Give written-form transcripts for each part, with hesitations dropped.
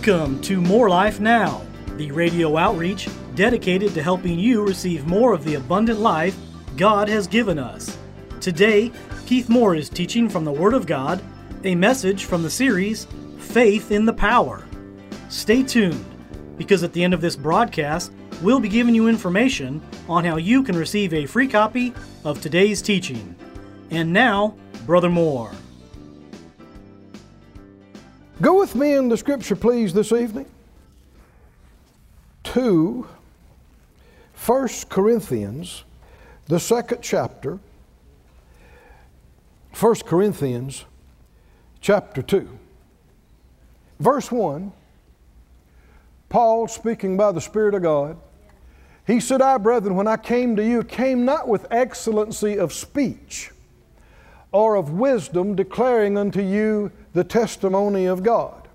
Welcome to More Life Now, the radio outreach dedicated to helping you receive more of the abundant life God has given us. Today, Keith Moore is teaching from the Word of God, a message from the series, Faith in the Power. Stay tuned, because at the end of this broadcast, we'll be giving you information on how you can receive a free copy of today's teaching. And now, Brother Moore. Go with me in the scripture, please, this evening to 1 Corinthians, the second chapter, 1 Corinthians chapter 2. Verse 1, Paul, speaking by the Spirit of God, he said, I, brethren, when I came to you, came not with excellency of speech or of wisdom, declaring unto you the testimony of God.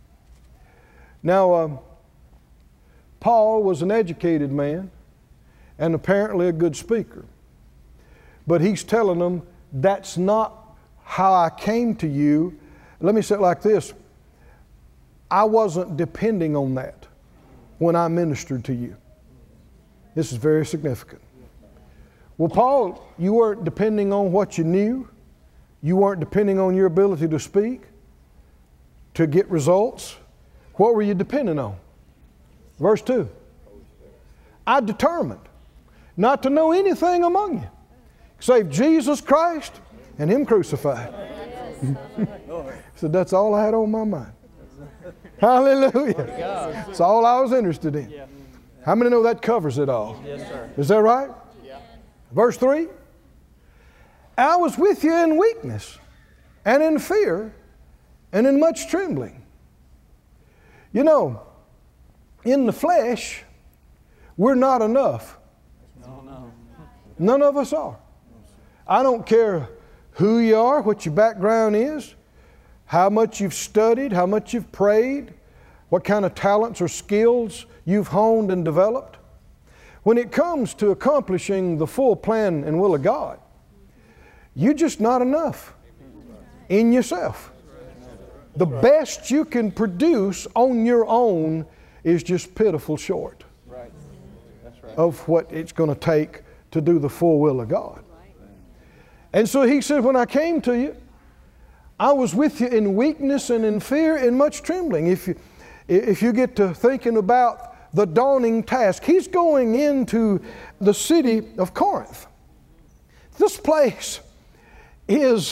Now, Paul was an educated man and apparently a good speaker. But he's telling them, that's not how I came to you. Let me say it like this. I wasn't depending on that when I ministered to you. This is very significant. Well, Paul, you weren't depending on what you knew. You weren't depending on your ability to speak, to get results. What were you depending on? Verse 2. I determined not to know anything among you save Jesus Christ and Him crucified. So that's all I had on my mind. Hallelujah. That's all I was interested in. How many know that covers it all? Yes, sir. Is that right? Yeah. Verse 3. I was with you in weakness and in fear and in much trembling. You know, in the flesh, we're not enough. No. None of us are. I don't care who you are, what your background is, how much you've studied, how much you've prayed, what kind of talents or skills you've honed and developed. When it comes to accomplishing the full plan and will of God, you're just not enough in yourself. The best you can produce on your own is just pitiful short of what it's going to take to do the full will of God. And so he said, when I came to you, I was with you in weakness and in fear and much trembling. If you get to thinking about the dawning task, he's going into the city of Corinth. This place is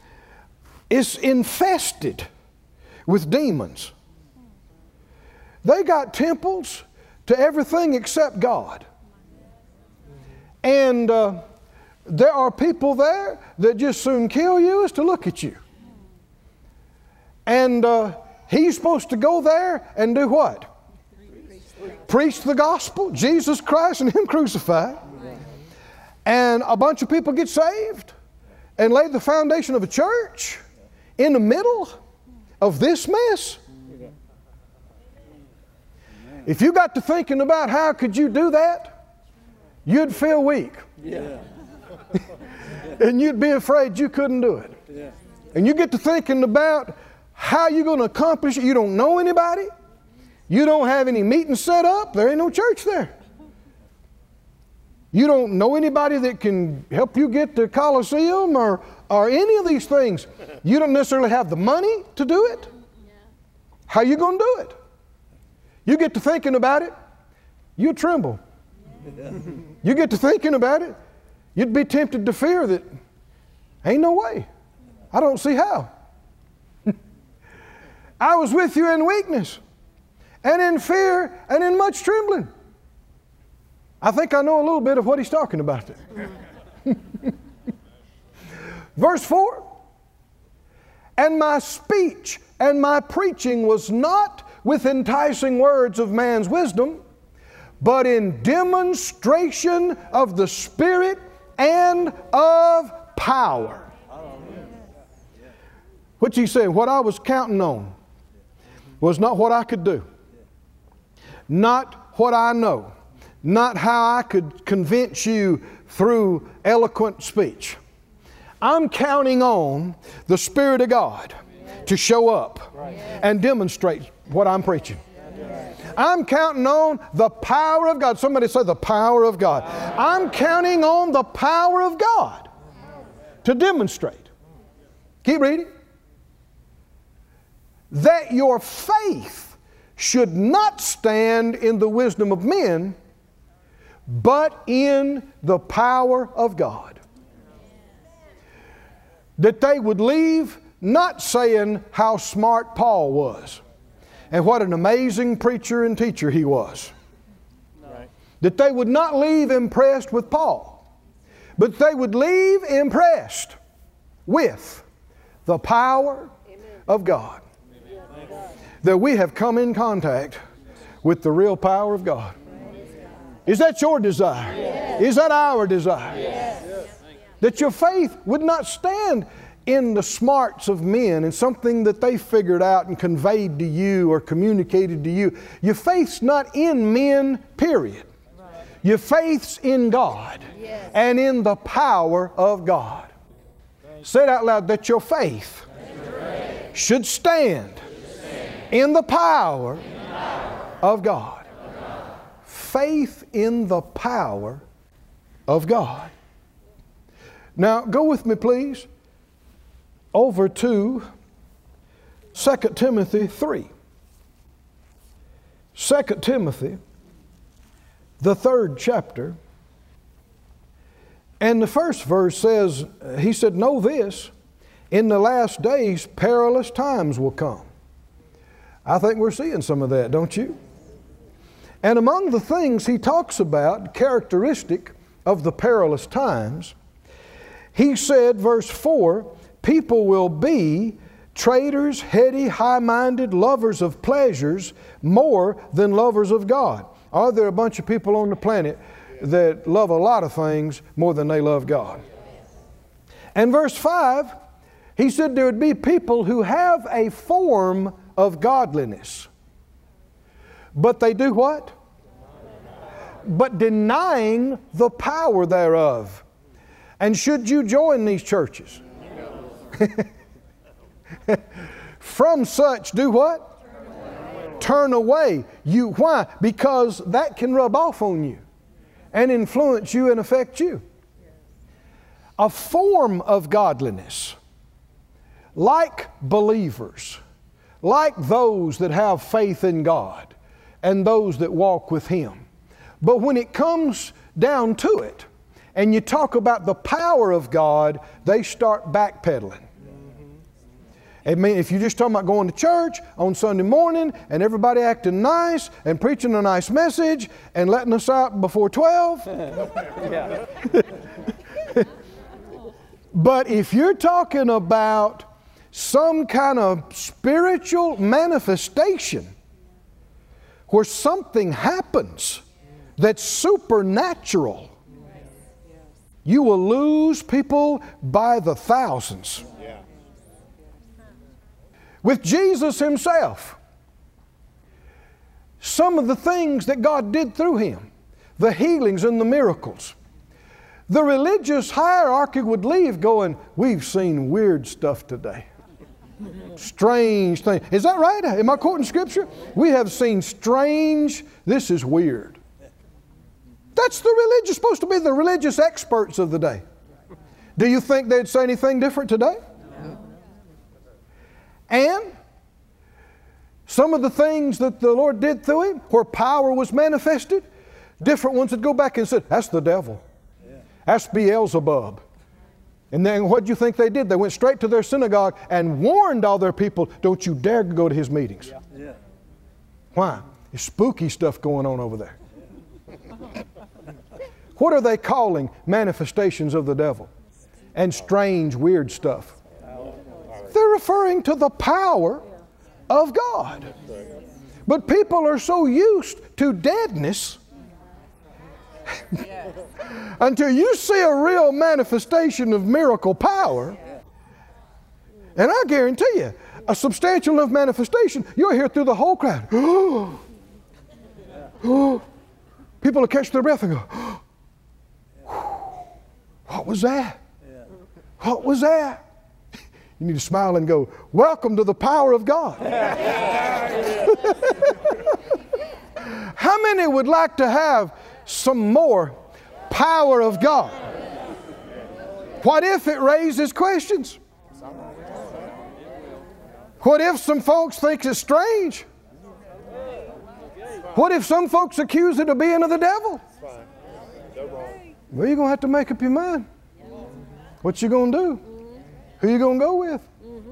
infested with demons. They got temples to everything except God. And there are people there that just soon kill you as to look at you. And he's supposed to go there and do what? Preach the gospel, Jesus Christ and Him crucified. And a bunch of people get saved and lay the foundation of a church in the middle of this mess. If you got to thinking about how could you do that, you'd feel weak. Yeah. And you'd be afraid you couldn't do it. Yeah. And you get to thinking about how you're going to accomplish it. You don't know anybody. You don't have any meetings set up. There ain't no church there. You don't know anybody that can help you get to Coliseum or any of these things. You don't necessarily have the money to do it. How are you going to do it? You get to thinking about it, you tremble. You get to thinking about it, you'd be tempted to fear that, ain't no way. I don't see how. I was with you in weakness and in fear and in much trembling. I think I know a little bit of what he's talking about there. Verse 4, and my speech and my preaching was not with enticing words of man's wisdom, but in demonstration of the Spirit and of power. What's he saying? What I was counting on was not what I could do, not what I know, not how I could convince you through eloquent speech. I'm counting on the Spirit of God to show up and demonstrate what I'm preaching. I'm counting on the power of God. Somebody say the power of God. I'm counting on the power of God to demonstrate. Keep reading. That your faith should not stand in the wisdom of men, but in the power of God. That they would leave not saying how smart Paul was and what an amazing preacher and teacher he was. Right. That they would not leave impressed with Paul, but they would leave impressed with the power of God. That we have come in contact with the real power of God. Is that your desire? Yes. Is that our desire? Yes. That your faith would not stand in the smarts of men and something that they figured out and conveyed to you or communicated to you. Your faith's not in men, period. Your faith's in God and in the power of God. Say it out loud, that your faith should stand in the power of God. Faith in the power of God. Now, go with me, please, over to 2 Timothy 3. 2 Timothy, the 3rd chapter. And the first verse says, he said, know this, in the last days perilous times will come. I think we're seeing some of that, don't you? And among the things he talks about, characteristic of the perilous times, he said, verse 4, people will be traitors, heady, high-minded, lovers of pleasures more than lovers of God. Are there a bunch of people on the planet that love a lot of things more than they love God? And verse 5, he said there would be people who have a form of godliness. But they do what? But denying the power thereof. And should you join these churches? From such do what? Turn away. You, why? Because that can rub off on you and influence you and affect you. A form of godliness, like believers, like those that have faith in God and those that walk with Him. But when it comes down to it, and you talk about the power of God, they start backpedaling. I mean, if you're just talking about going to church on Sunday morning and everybody acting nice and preaching a nice message and letting us out before 12. But if you're talking about some kind of spiritual manifestation where something happens that's supernatural, you will lose people by the thousands. With Jesus Himself, some of the things that God did through Him, the healings and the miracles, the religious hierarchy would leave going, we've seen weird stuff today. Strange things. Is that right? Am I quoting Scripture? We have seen strange, this is weird. That's the religious, supposed to be the religious experts of the day. Do you think they'd say anything different today? And some of the things that the Lord did through Him, where power was manifested, different ones would go back and say, that's the devil. That's Beelzebub. And then what do you think they did? They went straight to their synagogue and warned all their people, don't you dare go to his meetings. Why? There's spooky stuff going on over there. What are they calling manifestations of the devil and strange, weird stuff? They're referring to the power of God. But people are so used to deadness until you see a real manifestation of miracle power. And I guarantee you, a substantial enough manifestation, you'll hear through the whole crowd. People will catch their breath and go, what was that? What was that? You need to smile and go, welcome to the power of God. How many would like to have some more power of God? What if it raises questions? What if some folks think it's strange? What if some folks accuse it of being of the devil? Well, you're going to have to make up your mind. What you going to do? Who you going to go with?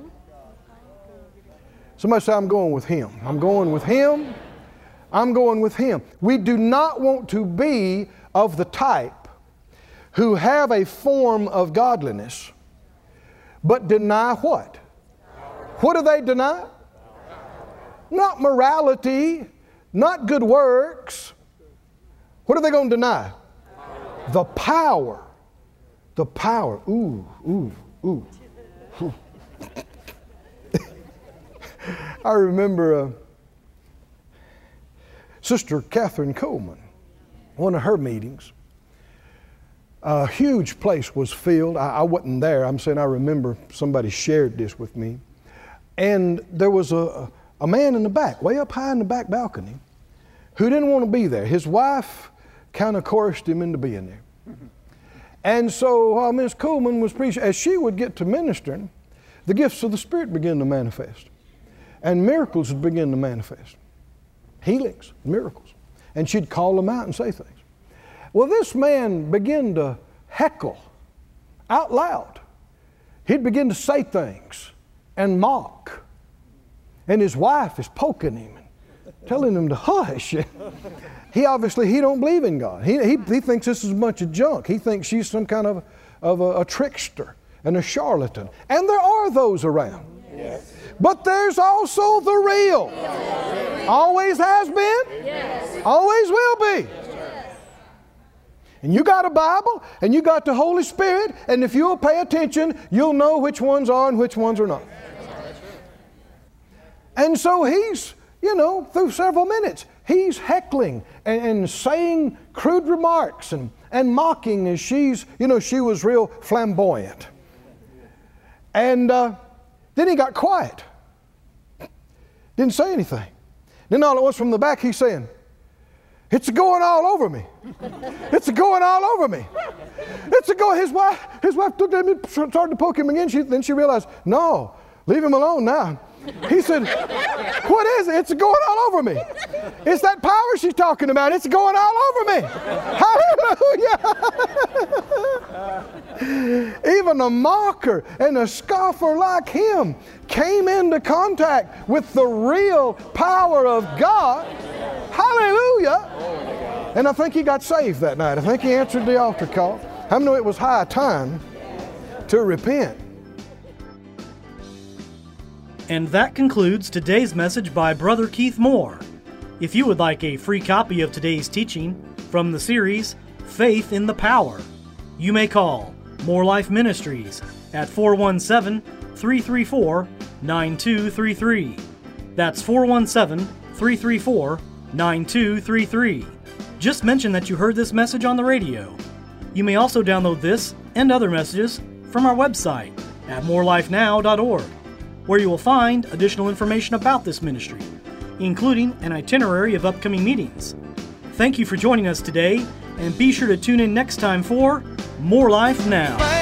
Somebody say, I'm going with Him. I'm going with Him. I'm going with Him. We do not want to be of the type who have a form of godliness, but deny what? What do they deny? Not morality, not good works. What are they going to deny? The power. The power. Ooh, ooh, ooh. I remember Sister Catherine Coleman, one of her meetings. A huge place was filled. I wasn't there. I'm saying I remember somebody shared this with me. And there was a man in the back, way up high in the back balcony, who didn't want to be there. His wife kind of coerced him into being there. And so while Miss Coleman was preaching, as she would get to ministering, the gifts of the Spirit began to manifest. And miracles would begin to manifest. Healings, miracles. And she'd call them out and say things. Well, this man began to heckle out loud. He'd begin to say things and mock. And his wife is poking him and telling him to hush. He don't believe in God. He thinks this is a bunch of junk. He thinks she's some kind of a trickster and a charlatan. And there are those around. Yes. But there's also the real. Yes. Always has been. Yes. Always will be. Yes. And you got a Bible and you got the Holy Spirit, and if you'll pay attention, you'll know which ones are and which ones are not. And so he's, through several minutes, he's heckling and saying crude remarks and mocking as she was real flamboyant. And then he got quiet. Didn't say anything. Then all at once from the back he's saying, "It's going all over me. It's going all over me. It's going." His wife looked at him and started to poke him again. Then she realized, no, leave him alone now. He said, "What is it? It's going all over me. It's that power she's talking about. It's going all over me." Hallelujah. Even a mocker and a scoffer like him came into contact with the real power of God. Hallelujah. And I think he got saved that night. I think he answered the altar call. How many know it was high time to repent? And that concludes today's message by Brother Keith Moore. If you would like a free copy of today's teaching from the series, Faith in the Power, you may call More Life Ministries at 417-334-9233. That's 417-334-9233. Just mention that you heard this message on the radio. You may also download this and other messages from our website at morelifenow.org, where you will find additional information about this ministry, including an itinerary of upcoming meetings. Thank you for joining us today, and be sure to tune in next time for More Life Now.